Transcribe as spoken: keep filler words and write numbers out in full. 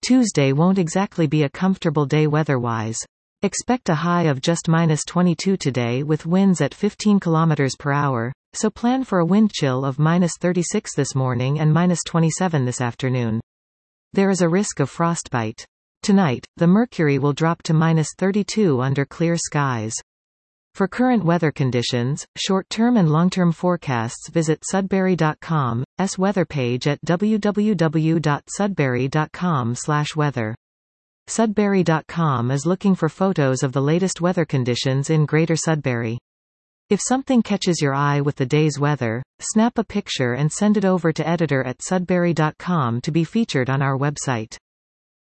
Tuesday won't exactly be a comfortable day weather-wise. Expect a high of just minus twenty-two today with winds at fifteen kilometers per hour, so plan for a wind chill of minus thirty-six this morning and minus twenty-seven this afternoon. There is a risk of frostbite. Tonight, the mercury will drop to minus thirty-two under clear skies. For current weather conditions, short-term and long-term forecasts visit Sudbury dot com's weather page at w w w dot sudbury dot com slash weather. Sudbury dot com is looking for photos of the latest weather conditions in Greater Sudbury. If something catches your eye with the day's weather, snap a picture and send it over to editor at sudbury dot com to be featured on our website.